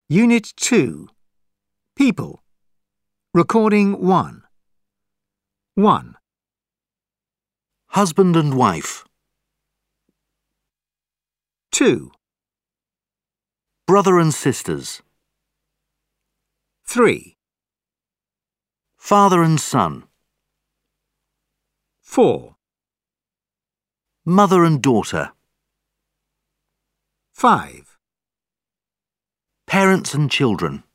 Unit 2. People. Recording 1. 1. Husband and wife. 2. Brother and sisters. 3. Father and son. 4. Mother and daughter. 5. Parents and children.